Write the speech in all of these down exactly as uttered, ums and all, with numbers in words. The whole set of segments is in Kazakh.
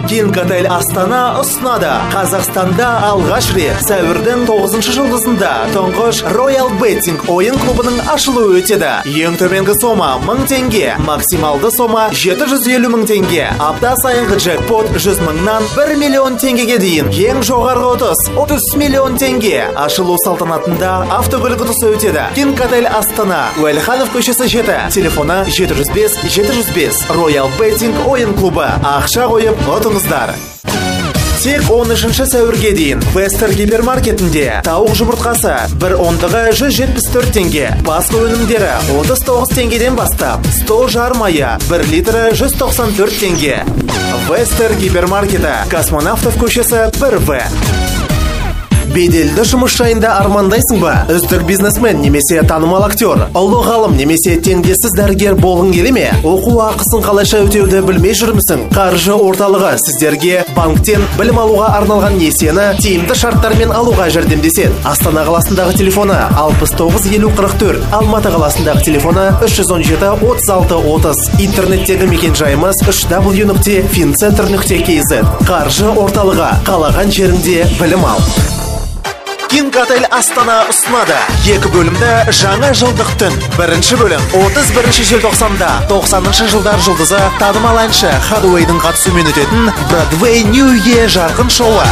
Кинг Отель Астана ұсынады. Қазақстанда алғаш рет сәуірдің тоғызыншы жұлдызында тұңғыш Royal Betting ойын клубының ашылуы өтеді. Ең төменгі сома мың теңге, максималды сома жеті жүз елу мың теңге. Апта сайынғы джекпот жүз мыңнан бір миллион теңгеге дейін. Ең жоғарғы ұтыс отыз миллион теңге. Ашылу салтанатында автокөлік ұтысы өтеді. Кинг Отель Астана, Уәлиханов көшесі жеті, телефоны жеті жүз бес жеті жүз бес. Royal Betting ойын клубы. Ақша қойып ұтыңыздар. Тек он үшінші сәуірге дейін Вестер гипермаркетінде тауық жұмыртқасы бір ондығы жүз жетпіс төрт теңге, басқа өнімдері отыз тоғыз теңгеден бастап, стол жар майы бір литрі жүз тоқсан төрт теңге. Вестер гипермаркеті, Космонавтов көшесі бір В. Беделді жұмыс жайында армандайсың ба? Үздік бизнесмен немесе танымал актер, ұлы ғалым немесе теңдессіз дәрігер болғың келе ме? Оқу ақысын қалайша өтеуді білмей жүрмісің? Қаржы орталығы сіздерге банктен білім алуға арналған несиені тиімді шарттармен алуға жәрдемдеседі. Астана қаласындағы телефоны алпыс тоғыз елу қырық төрт, Алматы қаласындағы телефоны үш жүз он жеті отыз алты отыз. Интернеттегі мекен жайымыз үш дабл ю нүкте финцентр нүкте кз. Қаржы орталығы, қалаған жеріңде білім ал. Кинг Отель Астана ұсынады. Екі бөлімді жаңа жылдық түн. Бірінші бөлім отыз бірінші желтоқсанда тоқсаныншы жылдар жұлдызы танымал әнші Хадуэйдің қатысуымен өтетін Broadway New Year жарқын шоуы.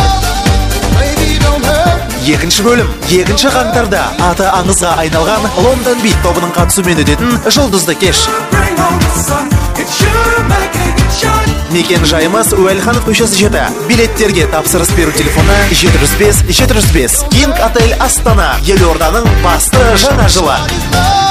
Екінші бөлім екінші қаңтарда аты аңызға айналған London Beat тобының қатысуымен өтетін жұлдызды кеш. Мекен жайымыз Уәлиханов көшесі жеті. Билеттерге тапсырыс беру телефоны жеті жүз бес жеті жүз бес. Кинг Отель Астана, елорданың басты жаңа жылы.